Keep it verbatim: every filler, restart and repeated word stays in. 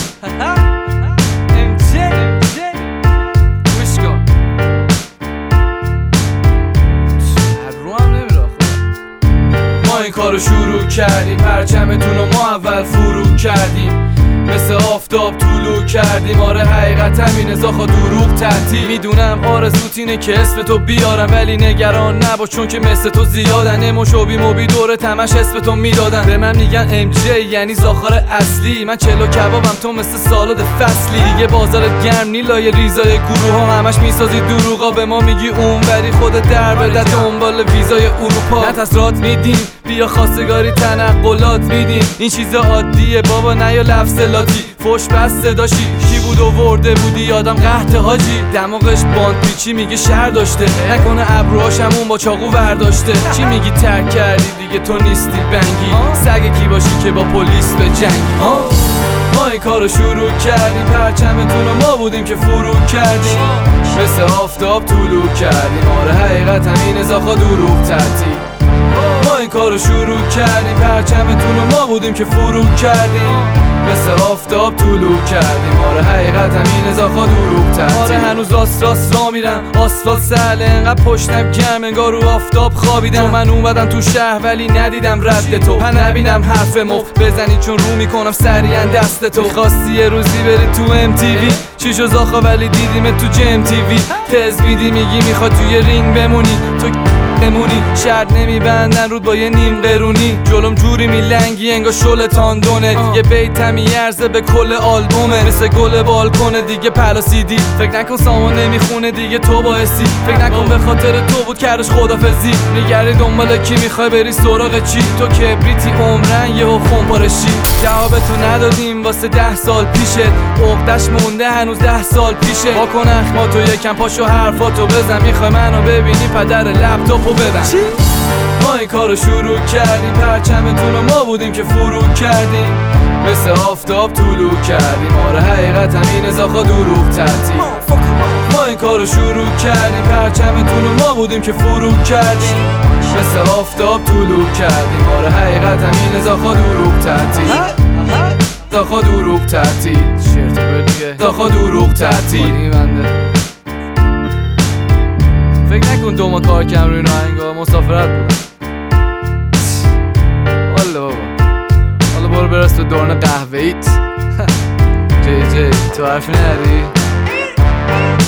ام جی گوش کن رو هم نمیره. ما این کارو شروع کردیم، پرچمتون رو ما اول فرو کردیم، مثل آفتاب طولو کردیم. آره حقیقت همینه زاخا دروغ تحتی. میدونم آرزوت اینه که اسم تو بیارم، ولی نگران نباش چون که مثل تو زیادن. اموش و بی موبی دوره تمش اسم تو میدادن. به من میگن ام جی یعنی زاخار اصلی. من چلو کبابم تو مثل سالاد فصلی. دیگه بازارت گرم نی لای ریزای گروه ها، همش میسازی دروغا. به ما میگی اونوری خودت در بده دنبال ویزای اروپا. نتسرات میدیم بیا خواستگاری تنقلات میدیم. این چیز عادیه بابا نیا لفظ لاتی. فوش بس صداشی کی بود و ورده بودی یادم قحط حاجی. دماغش باند پیچی میگه شهر داشته، نکنه ابروهاش همون با چاقو ورداشته. چی میگی ترک کردی دیگه تو نیستی بنگی، سگ کی باشی که با پلیس به جنگی. ما این کارو شروع کردیم، پرچمتون رو ما بودیم که فرو کردیم، مثل آفتاب طولو کردیم. آره حقیقت همینه زاخا دروغ تحتی. ما این کارو شروع کردیم، پرچمتون رو ما بودیم که فرو کردیم، مثل آفتاب طولو کردیم. آره حقیقت همینه زاخا دروغ تحتی. آره هنوز راست راست را میرم، آسفالت سهله انقدر پشتم گرم انگار رو آفتاب خوابیدم. من اومدم تو شهر ولی ندیدم رد تو، پن نبینم حرف مفت بزنی چون رو میکنم سریعا دست تو. خواستی یه روزی بری تو ام تی وی، چی شو زاخا ولی دیدیم تو جم تی وی. تز میدی میگی میخواد توی رینگ بمونی، تو بمونی شرط نمیبندن رود با یه نیم قرونی. جلوم جوری میلنگی انگار شل تاندونه، یه بیت میارزه به کل آلبومه، مثل گل بالکنه دیگه پلاسیدی. فکر نکن سامان نمیخونه دیگه تو باعثی، فکر نکن به خاطر تو بود کردش خدافزی. میگردی دنبال کی میخوای بری سراغ چی، تو کبریتی عمرن یهو خون پارشی. جوابتو ندادیم واسه ده سال پیشت، عقدش مونده هنوز ده سال پیشه. واکن اخماتو یکم پاشو حرفاتو بزن، میخوای منو ببینی پدر لپتاپو بدن. ما این کارو شروع کردیم، پرچمتون رو ما بودیم که فرو کردیم، مثل آفتاب طولو کردیم. آره حقیقت همینه زاخا دروغ تحتی. ما این کارو شروع کردیم، پرچمتون رو ما بودیم که فرو کردیم، مثل آفتاب طولو کردیم. آره حقیقت همینه زاخا دروغ تحتی. زاخا دروغ تحتی. زاخا دروغ تحتی. فکر نکن دو ما کار کم روی ناهنگا مسافرت بودم. والا بابا حالا برو برس به دورن قهوه ایت. جی جی تو حرفی نداری؟